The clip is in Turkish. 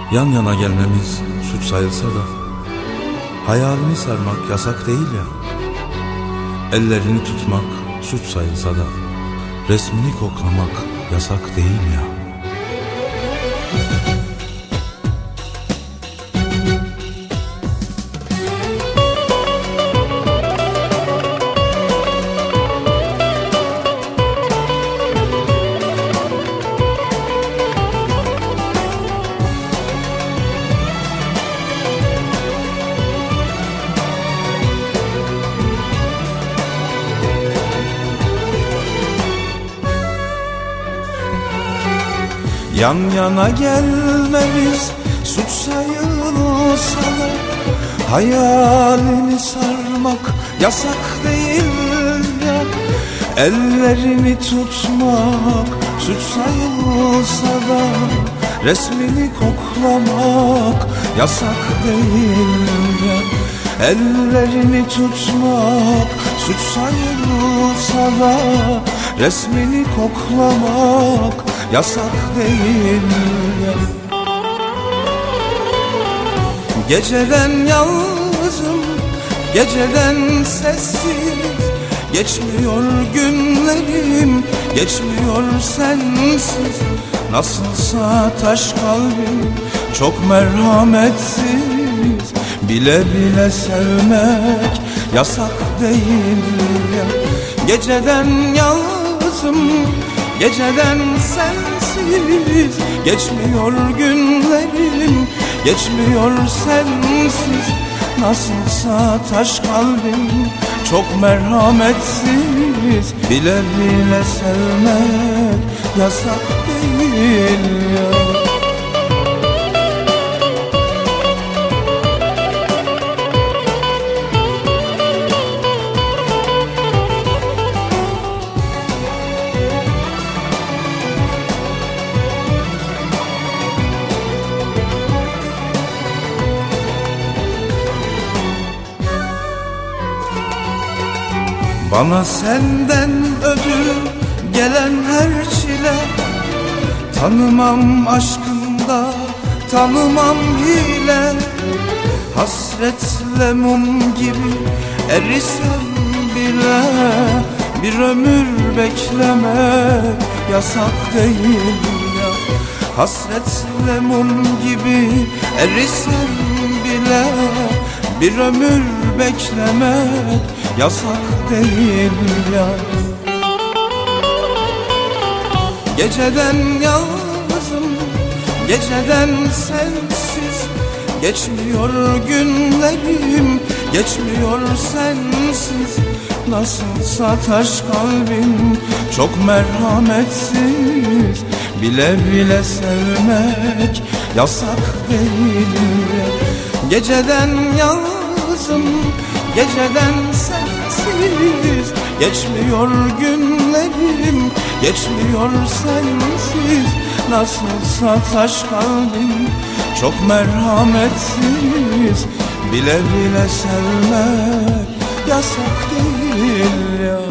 Yan yana gelmemiz suç sayılsa da hayalini sarmak yasak değil ya. Ellerini tutmak suç sayılsa da resmini koklamak yasak değil ya. Yan yana gelmemiz suç sayılsa da hayalini sarmak yasak değil ya. Ellerini tutmak suç sayılsa da resmini koklamak yasak değil ya. Ellerini tutmak suç sayılsa da resmini koklamak yasak değil ya. Geceden yalnızım, geceden sessiz, geçmiyor günlerim, geçmiyor sensiz. Nasılsa taş kalbim çok merhametsiz, bile bile sevmek yasak değil ya. Geceden yalnızım, geceden sensiz, geçmiyor günlerim, geçmiyor sensiz. Nasılsa taş kalbim çok merhametsiz, bile bile sevmek yasak değil ya. Bana senden ödül gelen her çile, tanımam aşkında, tanımam hile. Hasretle mum gibi erisem bile bir ömür beklemek yasak değil ya. Hasretle mum gibi erisem bile bir ömür beklemek yasak değil ya. Geceden yalnızım, geceden sensiz, geçmiyor günlerim, geçmiyor sensiz. Nasılsa taş kalbim çok merhametsiz, bile bile sevmek yasak değil ya. Geceden yalnızım, geceden sensiz, geçmiyor günlerim, geçmiyor sensiz. Nasılsa taş kalbim çok merhametsiz, bile bile sevmek yasak değil ya.